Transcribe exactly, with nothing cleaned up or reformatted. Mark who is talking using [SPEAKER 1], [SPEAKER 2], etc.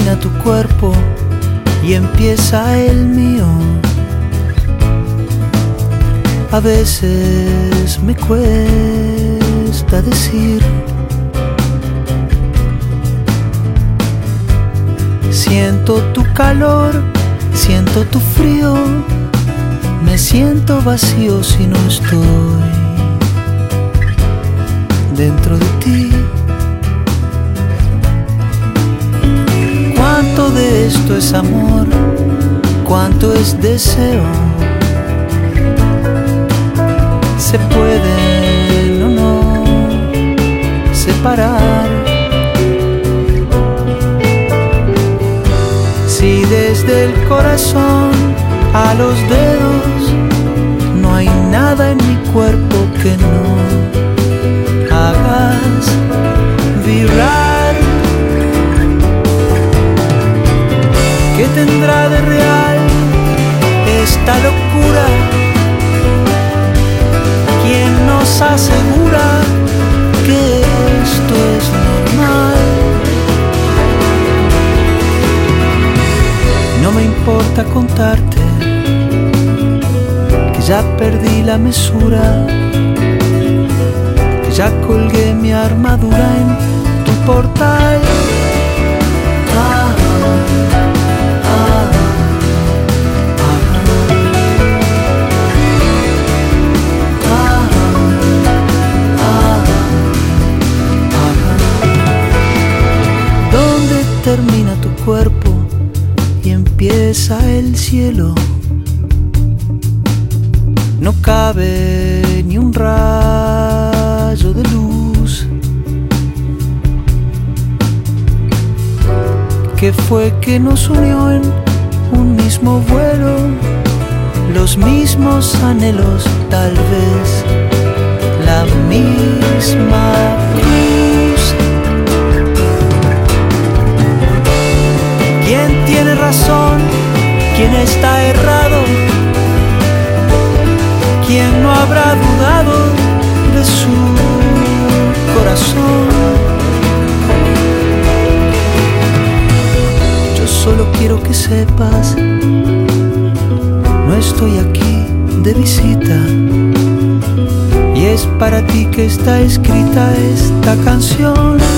[SPEAKER 1] termina tu cuerpo y empieza el mío. A veces me cuesta decir, siento tu calor, siento tu frío, me siento vacío si no estoy dentro de ti. ¿Cuánto de esto es amor? ¿Cuánto es deseo? ¿Se pueden o no separar? Si desde el corazón a los dedos no hay nada en mi cuerpo que no hagas vibrar. ¿Qué tendrá de real esta locura? ¿Quién nos asegura que esto es normal? No me importa contarte que ya perdí la mesura, que ya colgué mi armadura en tu portal. Ah, ah, ah, ah, ah, ah. ¿Dónde termina tu cuerpo y empieza el cielo? No cabe ni un rayo de luz. ¿Qué fue que nos unió en un mismo vuelo? Los mismos anhelos, tal vez la misma cruz. ¿Quién tiene razón? ¿Quién está errado? ¿Quién no habrá dudado de su corazón? Yo solo quiero que sepas, no estoy aquí de visita, y es para ti que está escrita esta canción.